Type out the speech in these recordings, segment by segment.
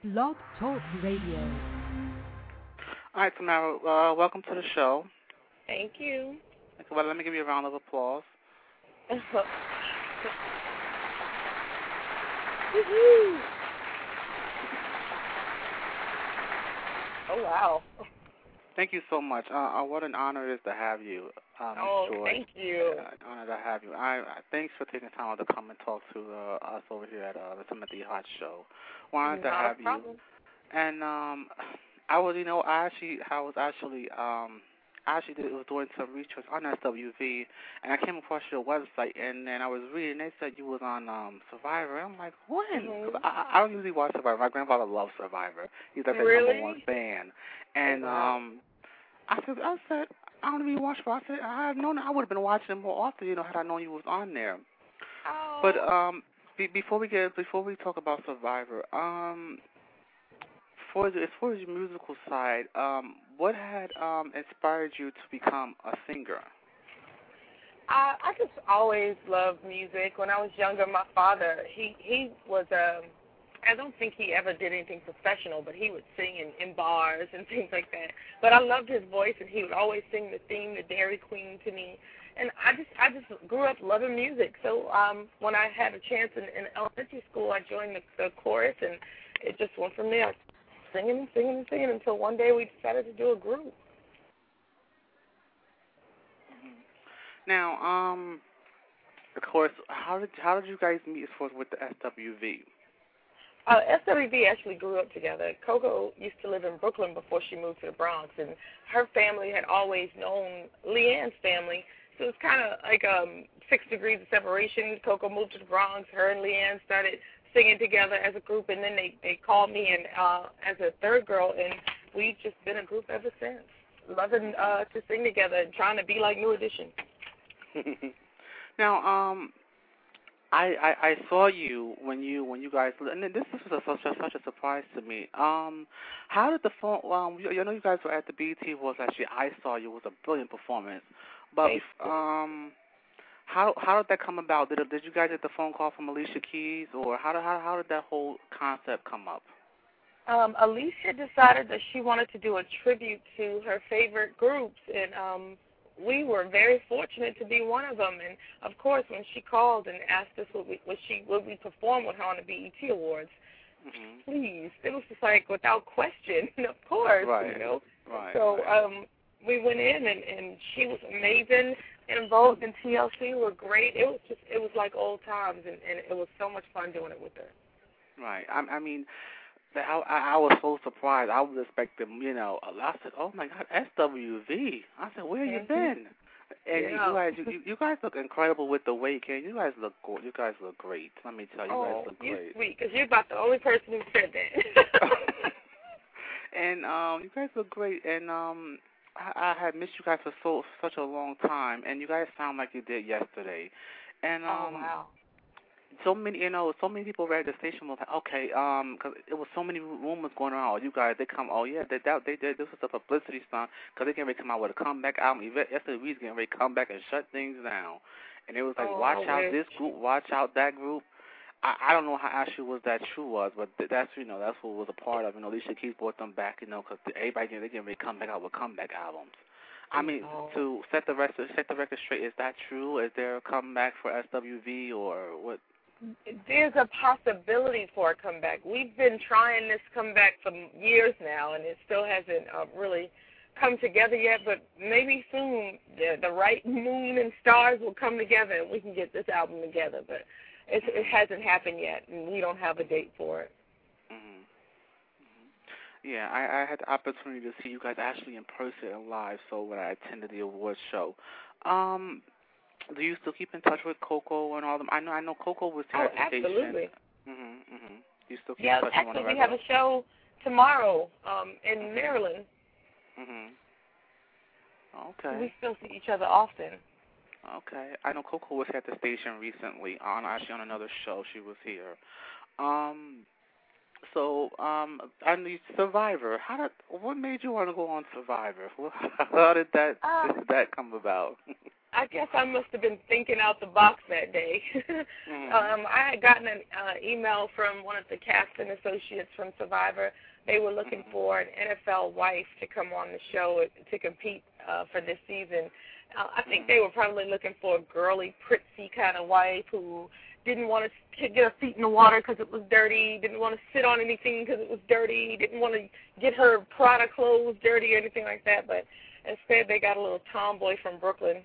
Blog Talk Radio. All right, Tamara, welcome to the show. Thank you. Okay, well, let me give you a round of applause. Woohoo! Oh, wow. Thank you so much. What an honor it is to have you, Ms. Joy. Thank you. An honor to have you. Thanks for taking time out to come and talk to us over here at the Timothy Hot Show. Wanted to have you. And I was doing some research on SWV, and I came across your website, and then I was reading. They said you was on Survivor. I'm like, when? Mm-hmm. I don't usually watch Survivor. My grandfather loves Survivor. He's like the Really? #1 fan. And I said, I don't even watch Survivor. I said, I have known. I would have been watching it more often, had I known you was on there. Oh. But before we talk about Survivor, as far as your musical side, what had inspired you to become a singer? I just always loved music. When I was younger, my father, he was I don't think he ever did anything professional, but he would sing in bars and things like that. But I loved his voice, and he would always sing the theme, the Dairy Queen, to me. And I just grew up loving music. So when I had a chance in elementary school, I joined the chorus, and it just went from there, singing until one day we decided to do a group. Now, of course, how did you guys meet as far as with the SWV? SWV actually grew up together. Coco used to live in Brooklyn before she moved to the Bronx, and her family had always known Leanne's family, so it's kind of like 6 degrees of separation. Coco moved to the Bronx. Her and Leanne started singing together as a group, and then they called me in as a third girl, and we've just been a group ever since, loving to sing together and trying to be like New Edition. Now, I saw you when you guys, and this was such a surprise to me. How did the phone? I know you guys were at the BET Awards last year. I saw you. It was a brilliant performance. But how did that come about? Did you guys get the phone call from Alicia Keys, or how did that whole concept come up? Alicia decided that she wanted to do a tribute to her favorite groups, and we were very fortunate to be one of them. And of course, when she called and asked us would we perform with her on the BET Awards, please, it was just like without question, of course, Right. Right. So we went in, and she was amazing. Involved in TLC were great. It was like old times, and it was so much fun doing it with her. Right. I mean, I was so surprised. I was expecting, I said, oh my God, SWV. I said, where you been? And you guys look incredible with the weight, Ken. You guys look great. Let me tell you, you guys look great. You're sweet, because you're about the only person who said that. And you guys look great, and I had missed you guys for such a long time, and you guys sound like you did yesterday. And wow. so many people at the station were like, okay, because it was so many rumors going around. Oh, you guys, they come, oh yeah, they did. This was a publicity stunt because they getting ready to come out with a comeback album. Yesterday, we was getting ready to come back and shut things down, and it was like, watch out this group, watch out that group. I don't know how actually that true was, but that's what was a part of. Alicia Keys brought them back, because everybody they getting ready to come back out with comeback albums. I mean, to set the record straight, is that true? Is there a comeback for SWV or what? There's a possibility for a comeback. We've been trying this comeback for years now, and it still hasn't really come together yet, but maybe soon the right moon and stars will come together and we can get this album together, but it hasn't happened yet, and we don't have a date for it. Yeah, I had the opportunity to see you guys actually in person and live, so when I attended the awards show. Do you still keep in touch with Coco and all them? I know Coco was here at the station. Absolutely. You still keep in touch with one actually, we have a show tomorrow in Maryland. Okay. We still see each other often. Okay. I know Coco was here at the station recently, on another show. She was here. So, I know Survivor. What made you want to go on Survivor? How did that come about? I guess I must have been thinking out the box that day. I had gotten an email from one of the casting associates from Survivor. They were looking for an NFL wife to come on the show to compete for this season. I think they were probably looking for a girly, prissy kind of wife who didn't want to get her feet in the water because it was dirty, didn't want to sit on anything because it was dirty, didn't want to get her Prada clothes dirty or anything like that. But instead, they got a little tomboy from Brooklyn.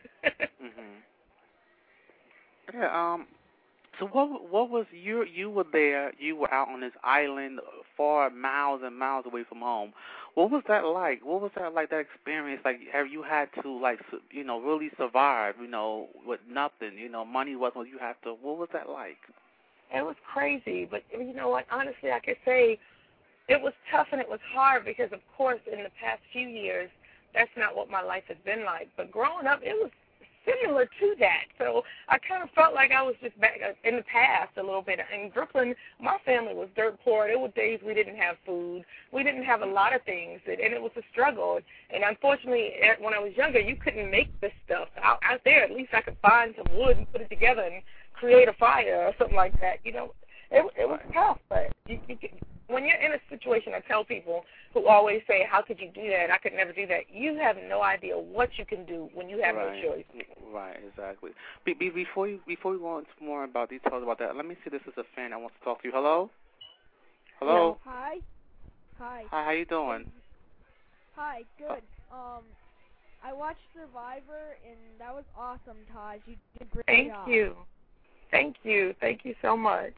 Yeah. So what was you were there? You were out on this island, far miles and miles away from home. What was that like? What was that like? That experience? Like, have you had to really survive? With nothing. Money wasn't what you have to. What was that like? It was crazy, but you know what? Honestly, I could say it was tough and it was hard because, of course, in the past few years, that's not what my life has been like. But growing up, it was similar to that. So I kind of felt like I was just back in the past a little bit. In Brooklyn, my family was dirt poor. There were days we didn't have food. We didn't have a lot of things, and it was a struggle. And unfortunately, when I was younger, you couldn't make this stuff. Out there, at least I could find some wood and put it together and create a fire or something like that. It was tough, but you could, when you're in a situation, I tell people who always say, how could you do that? I could never do that. You have no idea what you can do when you have no choice. Right, exactly. Before we go into more about details about that, let me see. This is a fan that wants to talk to you. Hello? Hello? Hi. Hi, how you doing? Hi, good. I watched Survivor, and that was awesome, Taj. You did a great job. Thank you. Thank you so much.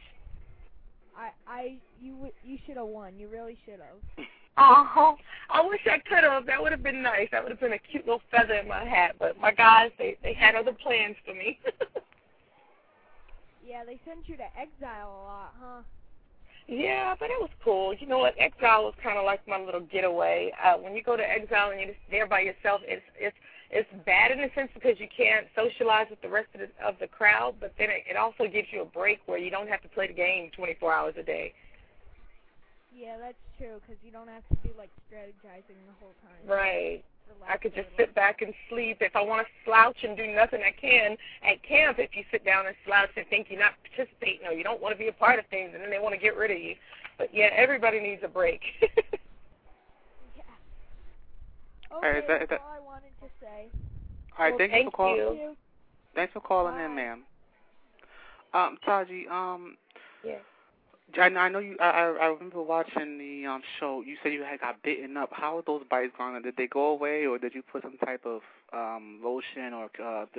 You should have won. You really should have. Oh, I wish I could have. That would have been nice. That would have been a cute little feather in my hat. But my guys, they had other plans for me. Yeah, they sent you to exile a lot, huh? Yeah, but it was cool. You know what? Exile was kind of like my little getaway. When you go to exile and you're just there by yourself, it's bad in a sense because you can't socialize with the rest of the crowd, but then it also gives you a break where you don't have to play the game 24 hours a day. Yeah, that's true, because you don't have to do, strategizing the whole time. Right. I could just sit back and sleep. If I want to slouch and do nothing, I can. At camp, if you sit down and slouch and think you're not participating or you don't want to be a part of things, and then they want to get rid of you. But, yeah, everybody needs a break. Yeah. Okay, that's all I wanted to say. All right, thank you for calling. Thank you. Thanks for calling in, ma'am. Taji, yeah. I know you. I remember watching the show. You said you had got bitten up. How are those bites gone? Did they go away, or did you put some type of lotion, or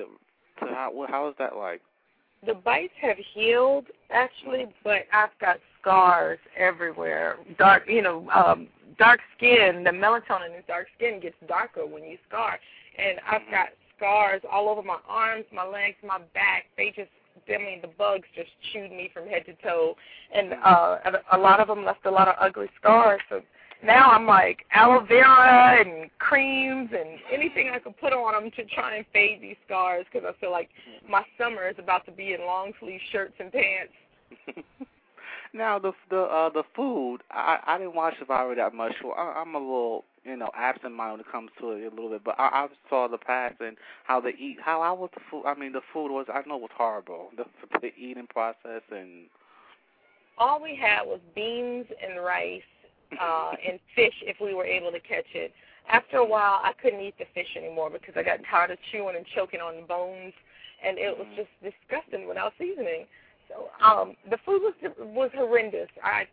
how is that like? The bites have healed actually, but I've got scars everywhere. Dark skin. The melatonin in dark skin gets darker when you scar, and I've got scars all over my arms, my legs, my back. The bugs just chewed me from head to toe, and a lot of them left a lot of ugly scars. So now I'm like aloe vera and creams and anything I could put on them to try and fade these scars because I feel like my summer is about to be in long sleeve shirts and pants. Now the food, I didn't watch Survivor that much, so I'm a little absent-minded when it comes to it a little bit. But I saw the past and how they eat. How was the food? I mean, the food was was horrible. The eating process and all we had was beans and rice and fish if we were able to catch it. After a while, I couldn't eat the fish anymore because I got tired of chewing and choking on the bones, and it was just disgusting without seasoning. So the food was horrendous. I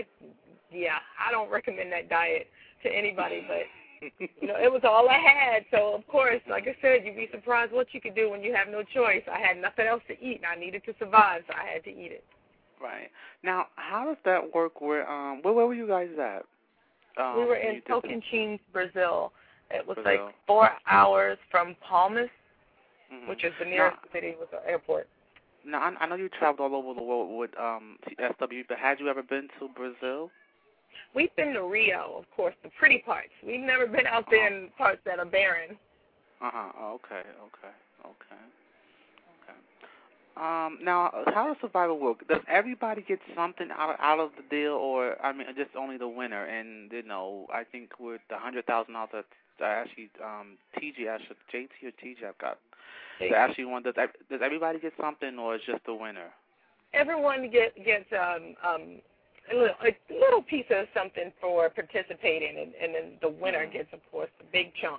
don't recommend that diet to anybody, but it was all I had. So of course, like I said, you'd be surprised what you could do when you have no choice. I had nothing else to eat, and I needed to survive, so I had to eat it. Right. Now, how does that work? Where were you guys at? We were in Tocantins, Brazil. It was 4 hours from Palmas, which is the nearest city with the airport. Now, I know you traveled all over the world with SW, but had you ever been to Brazil? We've been to Rio, of course, the pretty parts. We've never been out there in parts that are barren. Okay. Now, how does Survivor work? Does everybody get something out of the deal, or I mean, just only the winner? And I think with the $100,000 that actually TJ, actually JT or TJ got, they actually won. Does everybody get something, or is just the winner? Everyone gets a little piece of something for participating, and then the winner gets, of course, the big chunk.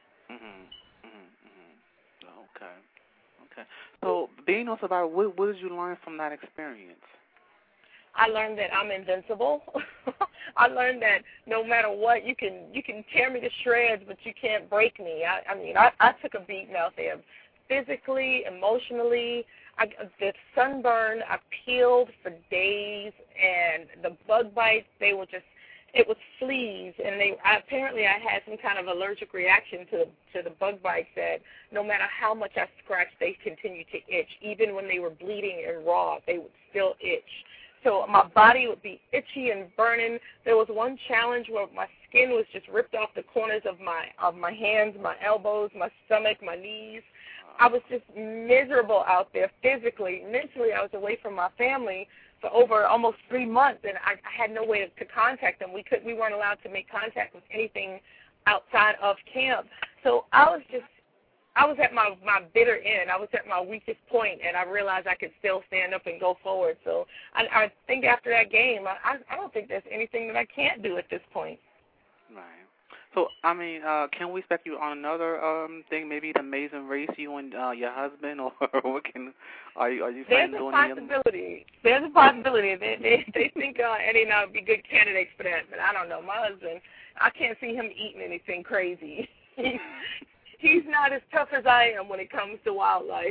Okay. So, being on Survivor, what did you learn from that experience? I learned that I'm invincible. I learned that no matter what, you can tear me to shreds, but you can't break me. I took a beating out there, physically, emotionally. The sunburn, I peeled for days, and the bug bites, it was fleas, and apparently I had some kind of allergic reaction to the bug bites that no matter how much I scratched, they continued to itch. Even when they were bleeding and raw, they would still itch. So my body would be itchy and burning. There was one challenge where my skin was just ripped off the corners of my hands, my elbows, my stomach, my knees. I was just miserable out there physically. Mentally, I was away from my family for over almost 3 months, and I had no way to contact them. We weren't allowed to make contact with anything outside of camp. So I was at my bitter end. I was at my weakest point, and I realized I could still stand up and go forward. So I think after that game, I don't think there's anything that I can't do at this point. Right. So, I mean, can we expect you on another thing, maybe the Amazing Race, you and your husband, or what are you planning on doing? There's a possibility. They think Eddie and I would be good candidates for that, but I don't know. My husband, I can't see him eating anything crazy. He's not as tough as I am when it comes to wildlife.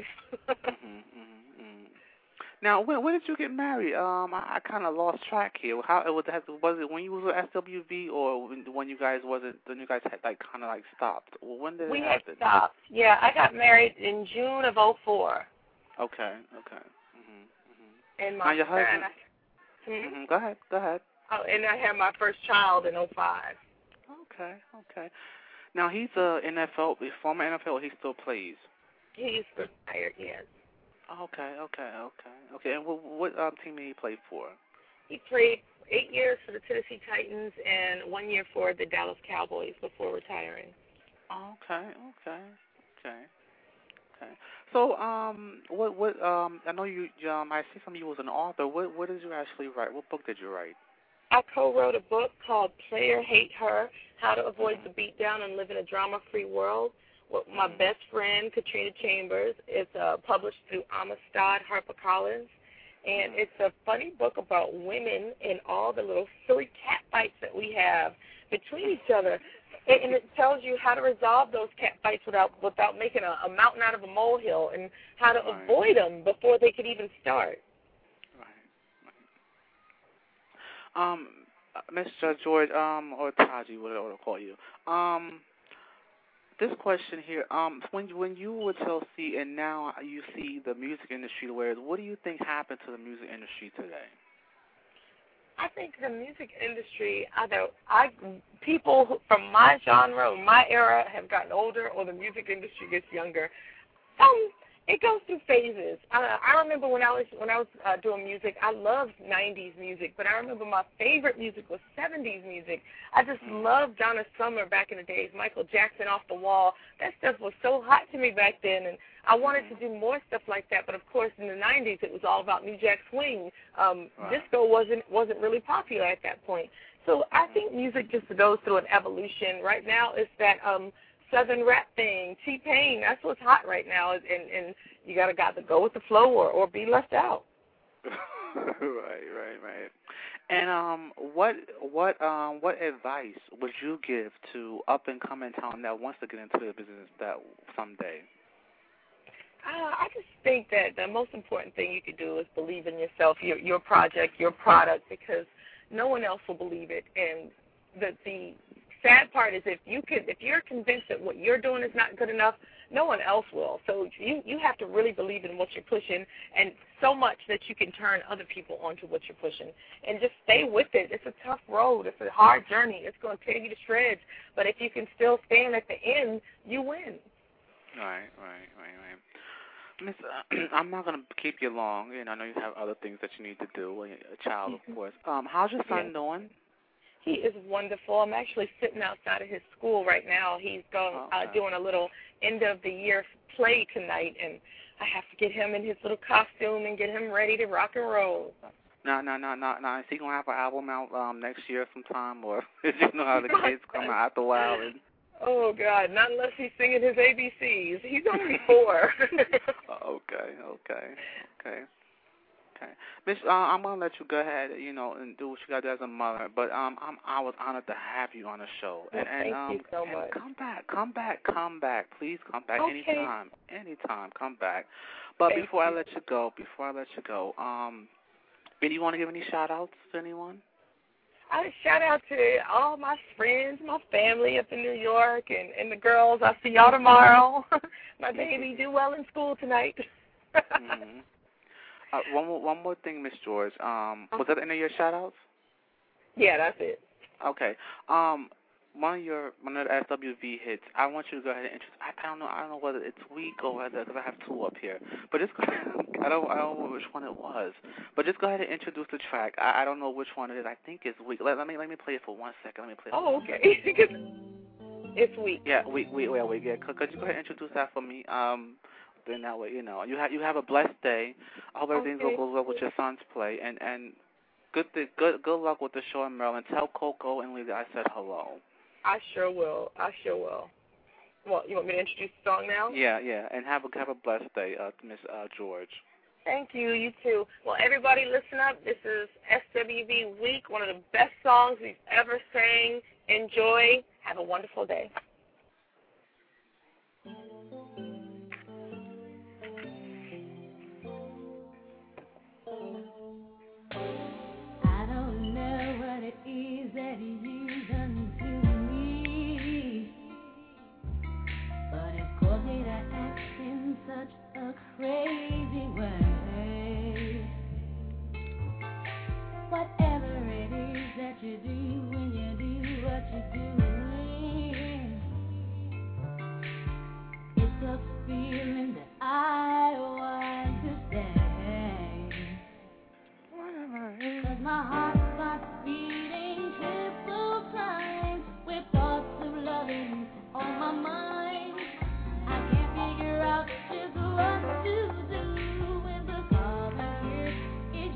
Now, when did you get married? I kind of lost track here. Was it when you was at SWV, or when you guys had kind of stopped? Well, when did it happen? We had stopped. Yeah, I got married in June of 2004. Okay. And now your husband. Go ahead. Oh, and I had my first child in 2005. Okay. Now he's a former NFL. He still plays. He's retired, yes. Okay. And what team did he play for? He played 8 years for the Tennessee Titans and 1 year for the Dallas Cowboys before retiring. Okay. So, what? I know you. I see some of you was an author. What did you actually write? What book did you write? I co-wrote a book called Player Hate Her: How to Avoid the Beatdown and Live in a Drama-Free World, with my best friend, Katrina Chambers. It's published through Amistad HarperCollins. And it's a funny book about women and all the little silly cat fights that we have between each other. And it tells you how to resolve those cat fights without making a mountain out of a molehill, and how to avoid them before they could even start. Right. Mr. George, or Taji, whatever I'll call you. This question here, when you were Chelsea and now you see the music industry where it is, what do you think happened to the music industry today? I think the music industry, people from my genre, my era, have gotten older, or the music industry gets younger. It goes through phases. I remember when I was doing music, I loved 90s music, but I remember my favorite music was 70s music. I just loved Donna Summer back in the days, Michael Jackson, Off the Wall. That stuff was so hot to me back then, and I wanted to do more stuff like that. But of course, in the 90s, it was all about New Jack Swing. Disco wasn't really popular at that point. So I think music just goes through an evolution. Right now, it's that Southern rap thing, T-Pain, that's what's hot right now, and you got to go with the flow or be left out. Right. And what advice would you give to up and coming talent that wants to get into the business that someday? I just think that the most important thing you could do is believe in yourself, your project, your product, because no one else will believe it. And the sad part is if you're convinced that what you're doing is not good enough, no one else will. So you have to really believe in what you're pushing, and so much that you can turn other people onto what you're pushing. And just stay with it. It's a tough road. It's a hard journey. It's going to tear you to shreds. But if you can still stand at the end, you win. Right. Miss, I'm not gonna keep you long. I know you have other things that you need to do. Well, a child, of course. How's your son doing? He is wonderful. I'm actually sitting outside of his school right now. He's doing a little end of the year play tonight, and I have to get him in his little costume and get him ready to rock and roll. No. Is he gonna have an album out next year sometime, or you know how the kids come out after a while? And... Oh God, not unless he's singing his ABCs. He's only 4. Okay. Miss, I'm gonna let you go ahead, and do what you gotta do as a mother. But I was honored to have you on the show. Well, thank you so much. Come back. Please come back anytime. Come back. But Thank before you. I let you go, do you want to give any shout outs to anyone? I shout out to all my friends, my family up in New York, and the girls. I'll see y'all tomorrow. My baby do well in school tonight. Mm-hmm. One more thing, Miss George. Was that any of your shout-outs? Yeah, that's it. Okay. One of the SWV hits. I want you to go ahead and introduce. I don't know whether it's weak or whether, because I have 2 up here. But just I don't know which one it was. But just go ahead and introduce the track. I don't know which one it is. I think it's weak. Let me play it for 1 second. Oh, okay. It's weak. Yeah, weak. Yeah. Could you go ahead and introduce that for me? Then that way, you have a blessed day. I hope everything goes well with your son's play, and good luck with the show in Maryland. Tell Coco and Lily I said hello. I sure will. Well, you want me to introduce the song now? Yeah, and have a blessed day, Miss George. Thank you. You too. Well, everybody, listen up. This is SWV Week, one of the best songs we've ever sang. Enjoy. Have a wonderful day. That you've done to me, but it caused me to act in such a crazy way. Whatever it is that you do when you do what you're doing, it's a feeling that I want to stay. 'Cause my heart starts beating triple time with thoughts of loving on my mind. I can't figure out just what to do when the problem here is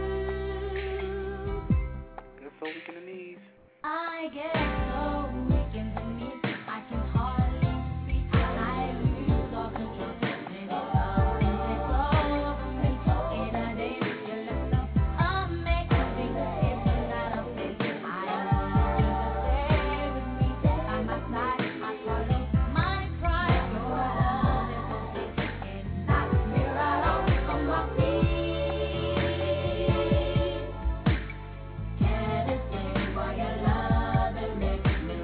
you. You're so weak in the knees. I get so weak in the knees, I can hardly speak. I lose all control. Maybe something takes over me in a day. You let go. Amazing, it's not a thing. I want you to stay with me by my side. I swallow my pride. You're a wonderful thing. It knocks me right off of my feet. Can't escape for your love and makes me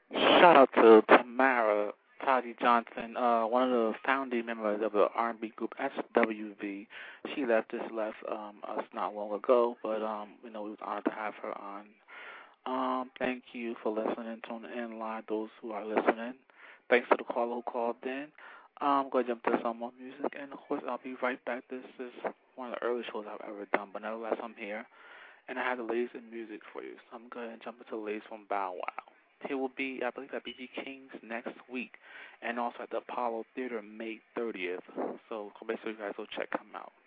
Shout out to Tamara Taji Johnson, one of the founding members of the R&B group SWV. She left us not long ago, but we was honored to have her on. Thank you for listening, tuning in live, those who are listening. Thanks to the caller who called in. I'm going to jump to some more music, and of course I'll be right back. This is one of the earliest shows I've ever done, but nevertheless I'm here, and I have the latest in music for you. So I'm going to jump into the latest from Bow Wow. He will be, I believe, at BG King's next week, and also at the Apollo Theater May 30th. So make sure you guys go check him out.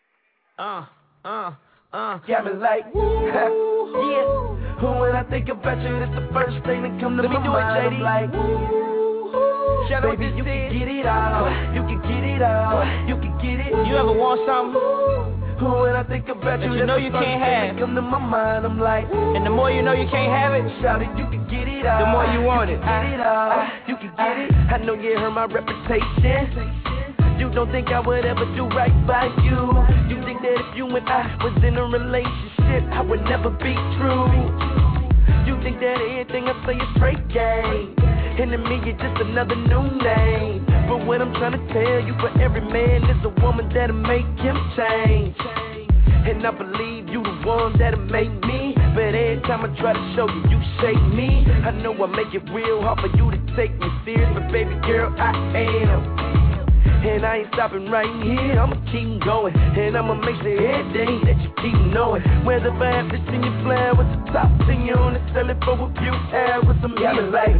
Got me like, yeah. When I think about you, that's the first thing that comes to my mind. I'm like, baby, you can get it all. You can get it all. You can get it. You ever want something? When I think about you, you know you can't have. Come to my mind, I'm like, and the more you know you can't have it, shout it, you can get it all. The more you want it, get it all. You can get it. I know you heard my reputation. You don't think I would ever do right by you. You think that if you and I was in a relationship, I would never be true. You think that everything I say is straight game, and to me it's just another new name. But what I'm trying to tell you, for every man there's a woman that'll make him change. And I believe you the one that'll make me. But every time I try to show you, you shake me. I know I make it real hard for you to take me serious, but baby girl, I am. And I ain't stopping right here, I'ma keep going. And I'ma make sure every day that you keep knowing. Whether I have to send you fly with the top 10, you only sell it for a few hours with some yellow light.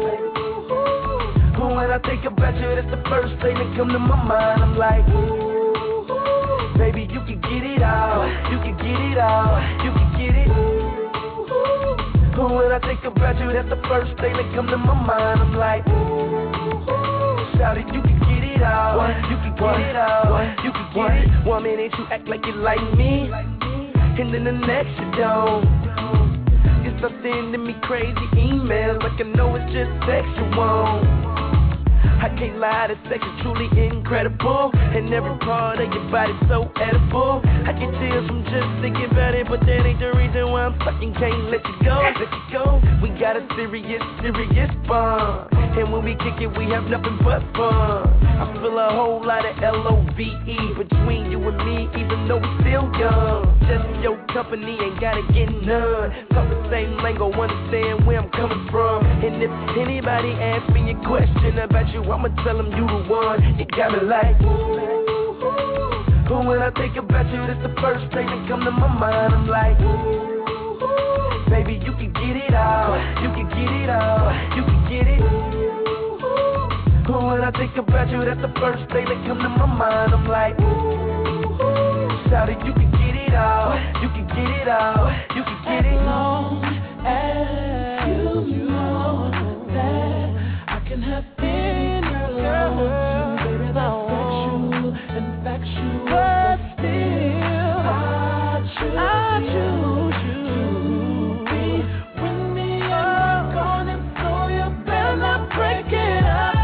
When I think about you, that's the first thing that come to my mind. I'm like, baby, you can get it all. You can get it all. You can get it. When I think about you, that's the first thing that come to my mind. I'm like, shout it, you can get it all. You can get it all. You can get it. 1 minute you act like you like me, and then the next you don't. You start sending me crazy emails like I know it's just sexual. I can't lie, the sex is truly incredible, and every part of your body's so edible. I get chills from just thinking about it, but that ain't the reason why I'm stuck and can't let you go. Let you go. We got a serious bond, and when we kick it, we have nothing but fun. I feel a whole lot of LOVE between you and me, even though we still young. Just your company ain't gotta get none. Talk the same lingo, understand where I'm coming from. And if anybody asks me a question about you, I'ma tell them you the one. You got me like, but when I think about you, that's the first thing that come to my mind. I'm like, baby, you can get it all. You can get it all. You can get it. When I think about you, that's the first thing that come to my mind. I'm like, shout it, you can get it all. You can get it all. You can get it. As long as you know that I can have any girl, baby, that's factual and factual. But still, I choose you to be with me. I'm gone, and so you better not break it up.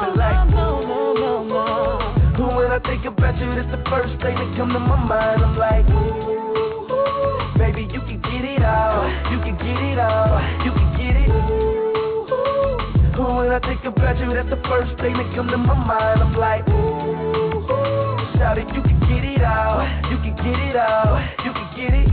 When I think about you, that's the first thing that come to my mind. I'm like, baby, you can get it all. You can get it all. You can get it. When I think about you, that's the first thing that come to my mind. I'm like, shout it, you can get it all. You can get it all. You can get it.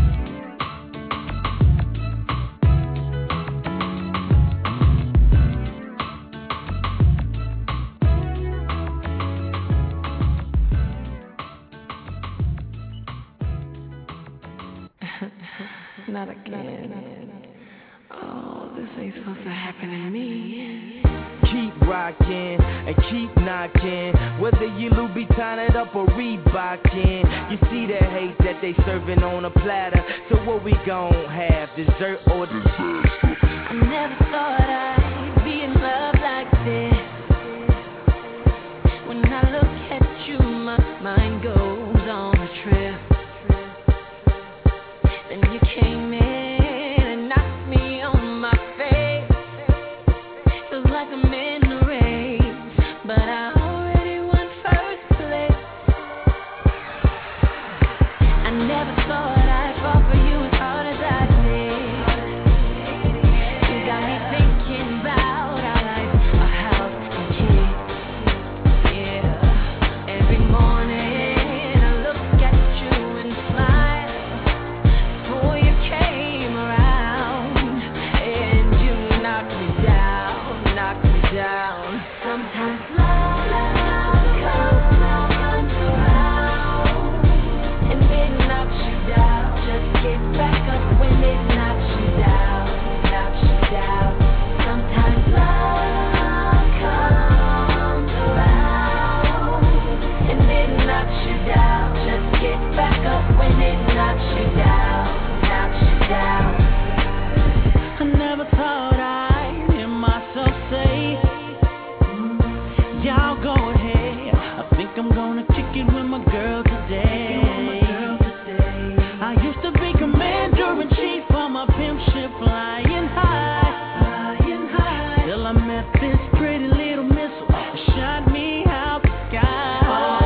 Not again. Oh, this ain't supposed to happen to me. Keep rocking and keep knocking, whether you Louboutin it up or Reebokin. You see the hate that they serving on a platter. So what we gon' have, dessert or dessert? I never thought I'd be in love like this. When I look at you, my mind goes on a trip. Then you came in and knocked me on my face. Feels like I'm in the race, but I already won first place. I never thought I'd fall for you as hard as I did. You got me thinking kicking with my girl today. I used to be commander-in-chief for my pimp ship flying high. Till I met this pretty little missile that shot me out the sky.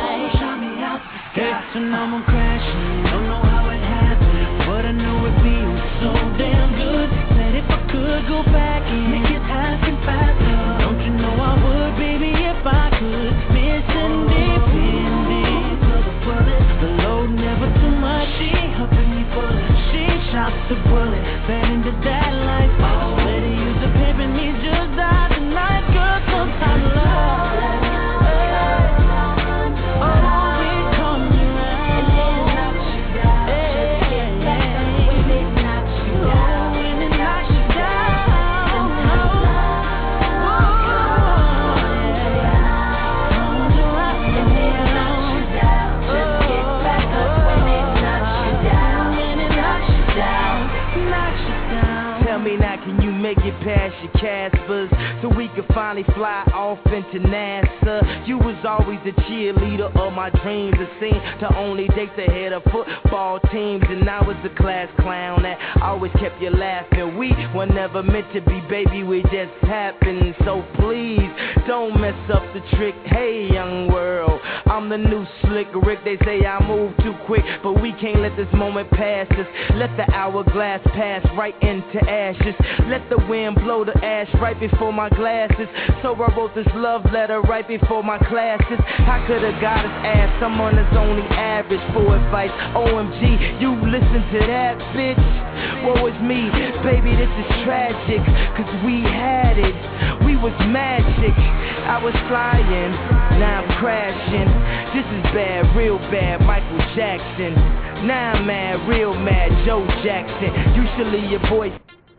Hey, so now I'm crashing. Don't know how it happened, but I know it feels so damn good. Said if I could go back and make it happen faster, don't you know I would, baby, if I could. Mission independent to the bullet. The load never too much. She helping me pull it. She shot the bullet. Fed into that life. Oh, better use the pimp and me just die tonight. Girl, sometimes love. Make it past your Caspers so we could finally fly off into NASA. You was always the cheerleader of my dreams. It seemed to only dates ahead of football teams, and I was the class clown that always kept you laughing. We were never meant to be, baby, we just happened. So please don't mess up the trick. Hey, young world, I'm the new slick Rick. They say I move too quick, but we can't let this moment pass us. Let the hourglass pass right into ashes. Let the wind blow the ash right before my glasses. So I wrote this love letter right before my classes. I could've got his ass, someone that's only average for advice. OMG, you listen to that, bitch. Woe is me, baby, this is tragic. Cause we had it, we was magic. I was flying, now I'm crashing. This is bad, real bad, Michael Jackson. Now I'm mad, real mad, Joe Jackson. Usually your boy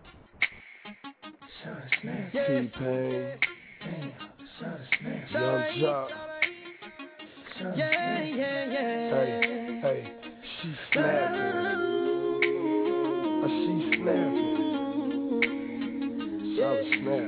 T-Pain, Young Jock. Hey, she snapping. She snapping. Solid snap.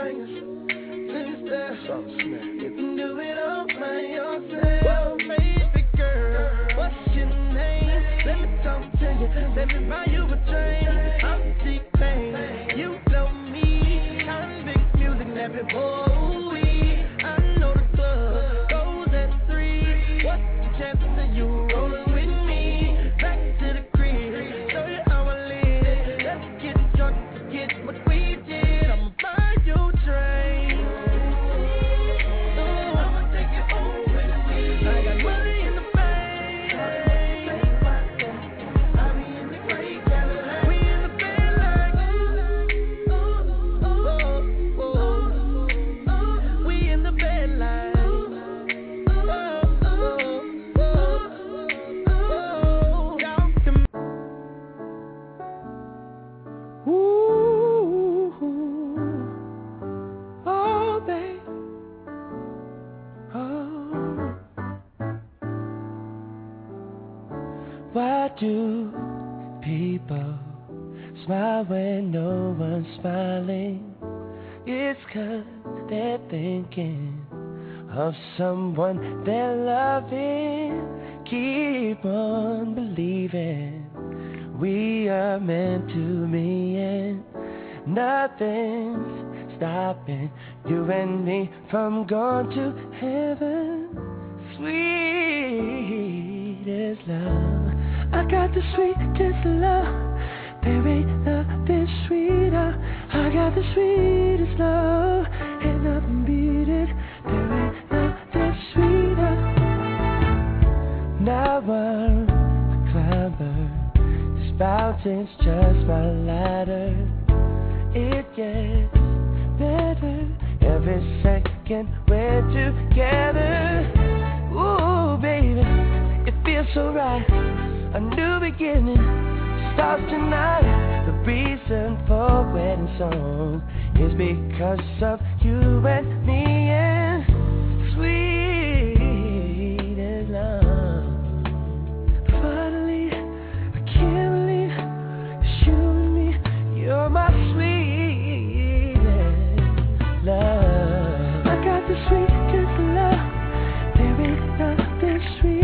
Solid snap. You can do it all by yourself, baby girl. What's your name? Let me talk to you. Let me buy you a drink. I'm T-Pain. You know me. Convict music, never boy. I know the club goes at 3. What's the chances of you rolling with me? Back to the crib, show you how I live. Let's get drunk, forget what we did. I'ma buy you a drink. I'ma take you home with me. I got money in the bank. I be in the great Cadillac. We in the bed like we in the bed like oh, babe. Oh. Why do people smile when no one's smiling? It's 'cause they're thinking of someone they're loving. Keep on believing we are meant to be, and nothing's stopping you and me from going to heaven. Sweet as love, I got the sweetest love. There ain't nothing sweeter. I got the sweetest love, ain't nothing beat it. There ain't nothing sweeter. Now I'm a climber, this mountain's just my ladder. It gets better every second we're together. Ooh, baby, it feels so right. A new beginning starts tonight. The reason for wedding songs is because of you and me, and sweet as love. Finally, I can't believe it's you and me. You're my sweetest love. I got the sweetest love. There ain't nothing sweet.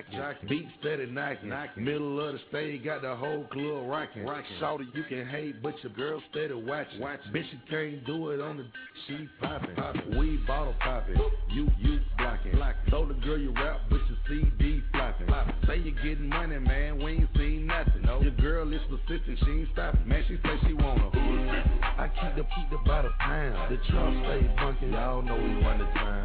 Beat steady knocking. Middle of the stage, got the whole club rocking. Shorty, you can hate, but your girl steady watching. Bitch, you can't do it on the she popping. We bottle popping. You blocking. Told the girl you rap, but your CD flopping. Say you getting money, man, we ain't seen nothing. Your girl is persistent, she ain't stopping. Man, she say she wanna. I keep the by the pound. The trunk stay bunking, y'all know we run the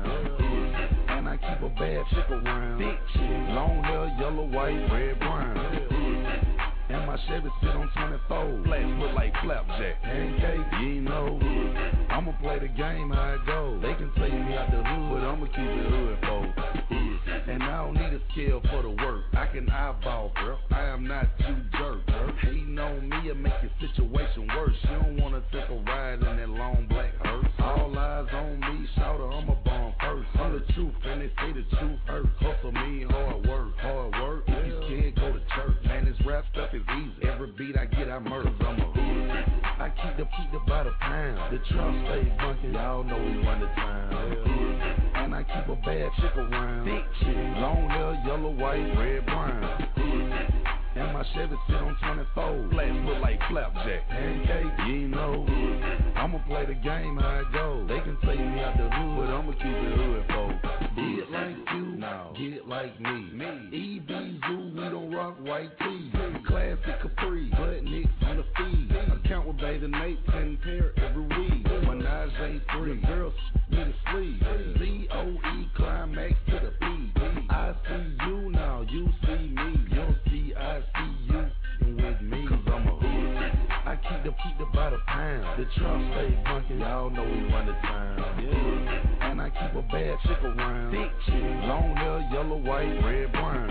town. And I keep a bad chick around. Big chick, long hair, yellow, white, red, brown. And my Chevy sit on 24. Flash look like flapjack. Pancake, you know. I'ma play the game how it goes. They can take me out the hood, but I'ma keep it hood, folks. And I don't need a scale for the work. I can eyeball, girl. I am not too jerk, girl. Hating on me, it make your situation worse. You don't wanna take a ride in that long black hearse. All eyes on me, shout her, I'm a bomb first. I'm the truth, and they say the truth hurts. Hustle me, hard work. If you scared, go to church. Man, this rap stuff is easy. Every beat I get, I murder. I'm a I keep the by the pound. The trunk stay bunking, y'all know we run the town. And I keep a bad chick around. Big chick, long hair, yellow, white, red, brown. And my Chevy sit on 24. Flash look like flapjack. Pancake, you know. I'ma play the game how it goes. They can take me out the hood, but I'ma keep it hood, folks. Get like you, no. Get like me. EB Zoo, we don't rock white tees. Classic Capri, butt nicks on the feed. Account with Bay the Nate, 10 pair every week. Menage A3, girls need a sleeve. COE, climax to the P. I see you now, you see me. You don't see, I see you. And with me, cause I'm a hood. I keep the by the pound. The trunk stay bunking, y'all know we run the town. Yeah. And I keep a bad chick around. Big chick, long hair, yellow, white, red, brown.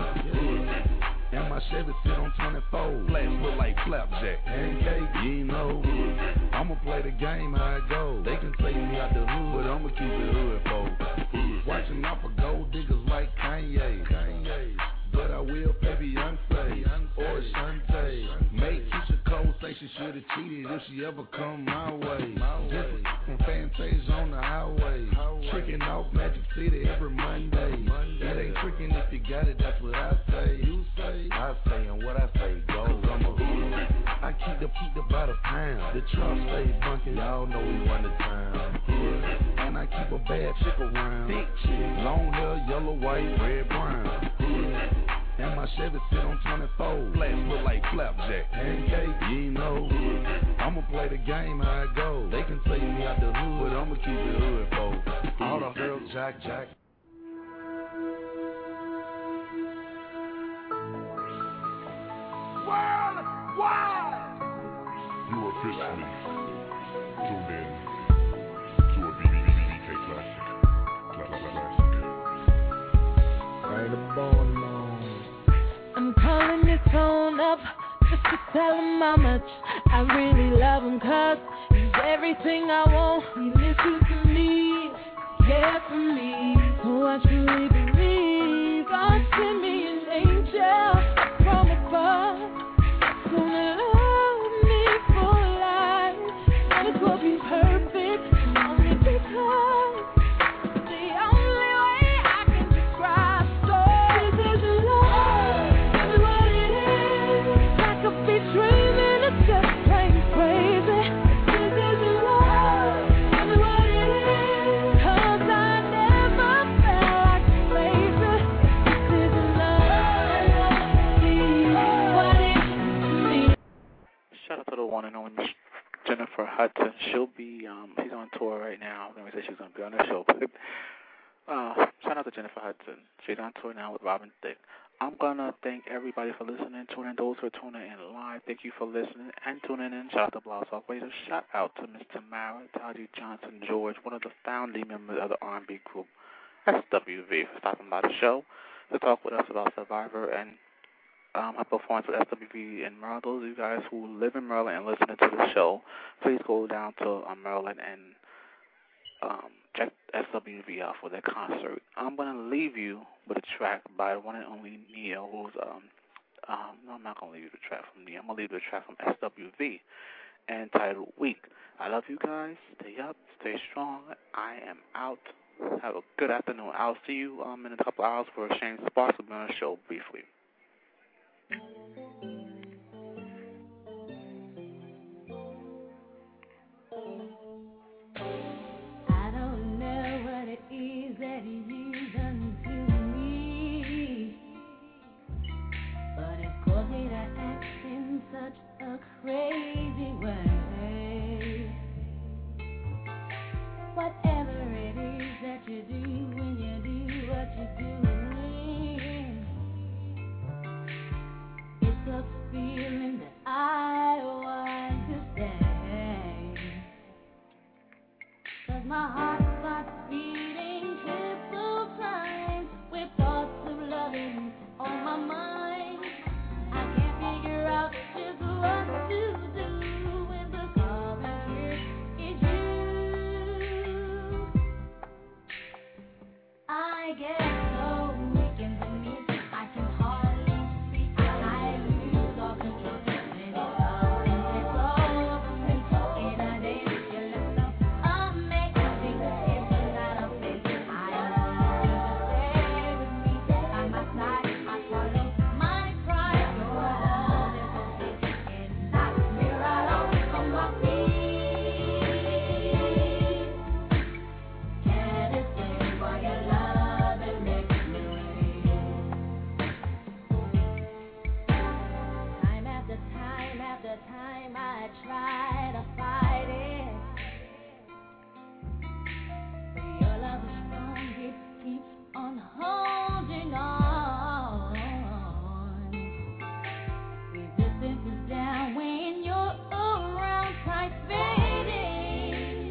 Yeah. And my Chevy sit on 24. Flash look like flapjack. Pancake, you know. I'ma play the game how it goes. They can take me out the hood, but I'ma keep it hood, folks. Watching out for gold diggers like Kanye. But I will pay Beyonce or Shantae. Make Keisha Cole say she should've cheated if she ever come my way. Different from Fantasia on the highway. Tricking off Magic City every Monday. It ain't tricking if you got it, that's what I say. You say, I say, and what I say goes. I'm a hood. I keep the by the pound. The trunk stay bunking, y'all know we run the town. And I keep a bad chick around. Big chick, long hair, yellow, white, red, brown. And my Chevy sit on 24. Flash look like flapjack. Pancake, you know. I'ma play the game how it goes. They can take me out the hood, but I'ma keep it hood, folks. All the girls jack. Worldwide! You are officially tuned in to a BBK classic. Ain't a born long. I'm calling this phone up just to tell him how much I really love him, cause he's everything I want. He listens to me, cares for me, so I truly believe God sent me an angel from above, gonna love me for life. It will be perfect, only because the only way I can describe so this is love. Dreaming of just plain crazy. This is love. Tell me what it is. 'Cause I never felt like crazy. This is love. See what it means. Shout out to the one and only Miss Jennifer Hudson. She'll be she's on tour right now. Let me say she's gonna be on the show. But shout out to Jennifer Hudson. She's on tour now with Robin Thicke. I'm going to thank everybody for listening, tuning in, those who are tuning in live. Thank you for listening and tuning in. Shout out to Blog Talk Radio. Shout out to Miss Tamara, Taji Johnson George, one of the founding members of the R&B group SWV, for stopping by the show to talk with us about Survivor and her performance with SWV in Maryland. Those of you guys who live in Maryland and listening to the show, please go down to Maryland and check SWV out for their concert. I'm going to leave you with a track by the one and only Neo, who's, no, I'm not going to leave you the track from Neo. I'm going to leave you the track from SWV, entitled Weak. I love you guys. Stay up. Stay strong. I am out. Have a good afternoon. I'll see you in a couple hours for Shane Sparks will be on the show briefly. I don't know what it is that you've done to me, but it caused me to act in such a crazy way. Whatever it is that you do when you do what you're doing, it's a feeling that I want to stay. 'Cause my heart starts beating triple time with thoughts of loving on my mind. I can't figure out just what to do when the common here is you. I get so weak in the knees, I can hardly see. I lose all control, and it doesn't take over me. In a day, you look so amazing. It's not a face I want you to stay with me. By my side, I swallow my pride. You're all this okay. It knocks me right off from my feet. Can't escape for your love and makes me weak. Time after time I try to fight it, but your love is strong, it keeps on holding on. Resistance is down when you're around, tight fading.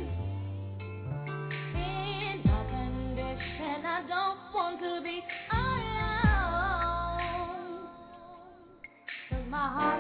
In no condition, I don't want to be alone. 'Cause my heart